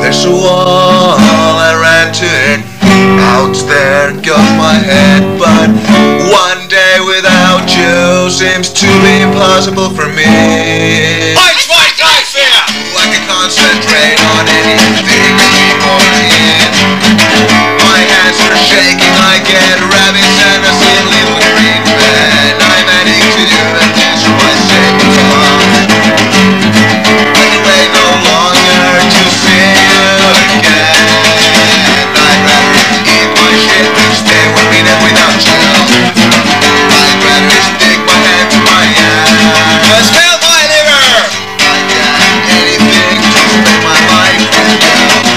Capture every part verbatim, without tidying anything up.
There's a wall, I ran to it. Out there, got my head, but one day without you seems to be impossible for me. Fight, fight, fight, fear! I can concentrate on anything anymore. My hands are shaking, I get rabbits and I see a little green man. I'm heading to you and this is my saving fun. I can wait no longer to see you again. I'd rather eat my shit than stay with me than without you. I'd rather stick my hand to my ass. Smell my liver! I'd got anything to spend my life with you.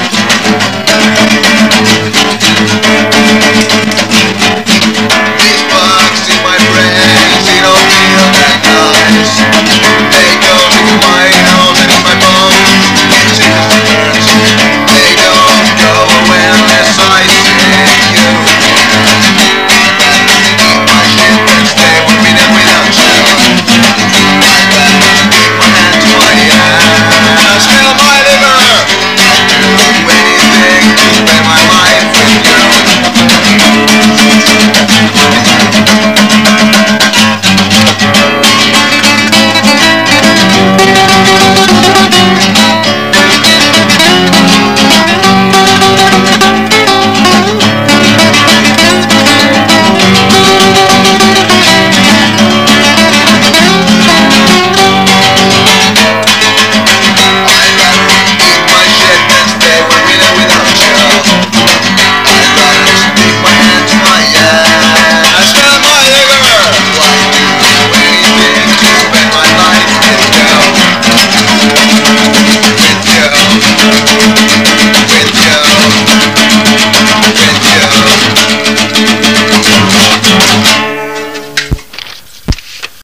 These bugs in my brains, they don't feel that nice. They go into my nose and in my bones. It just hurts. They don't go away unless I see you. Eat my shit and stay with me than without you. I'd rather stick my hand to my ass. Smell my liver! Do